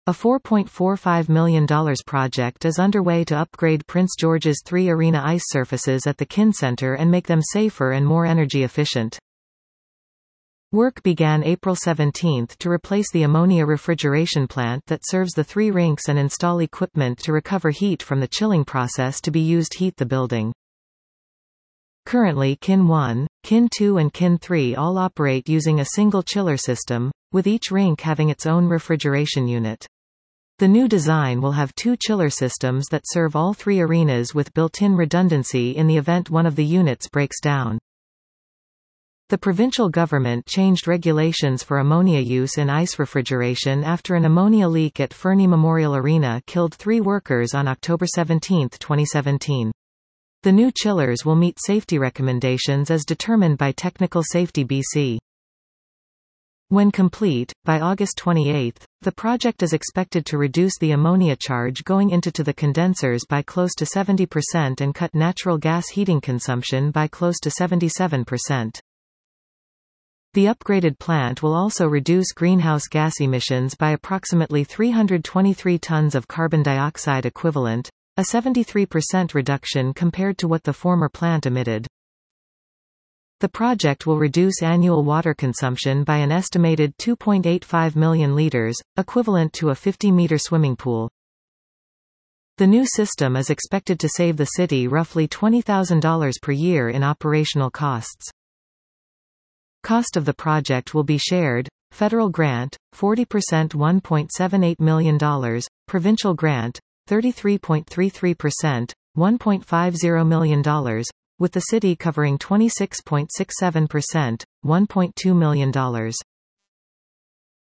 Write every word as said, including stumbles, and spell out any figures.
A four point four five million dollars project is underway to upgrade Prince George's three arena ice surfaces at the Kin Center and make them safer and more energy efficient. Work began April seventeenth to replace the ammonia refrigeration plant that serves the three rinks and install equipment to recover heat from the chilling process to be used to heat the building. Currently Kin one, Kin two and Kin three all operate using a single chiller system, with each rink having its own refrigeration unit. The new design will have two chiller systems that serve all three arenas with built-in redundancy in the event one of the units breaks down. The provincial government changed regulations for ammonia use in ice refrigeration after an ammonia leak at Fernie Memorial Arena killed three workers on October seventeenth twenty seventeen. The new chillers will meet safety recommendations as determined by Technical Safety B C. When complete, by August twenty-eighth, the project is expected to reduce the ammonia charge going into to the condensers by close to seventy percent and cut natural gas heating consumption by close to seventy-seven percent. The upgraded plant will also reduce greenhouse gas emissions by approximately three hundred twenty-three tons of carbon dioxide equivalent, a seventy-three percent reduction compared to what the former plant emitted. The project will reduce annual water consumption by an estimated two point eight five million liters, equivalent to a fifty meter swimming pool. The new system is expected to save the city roughly twenty thousand dollars per year in operational costs. Cost of the project will be shared: federal grant, forty percent one point seven eight million dollars, provincial grant, thirty-three point three three percent, one point five zero million dollars, with the city covering twenty-six point six seven percent, one point two million dollars.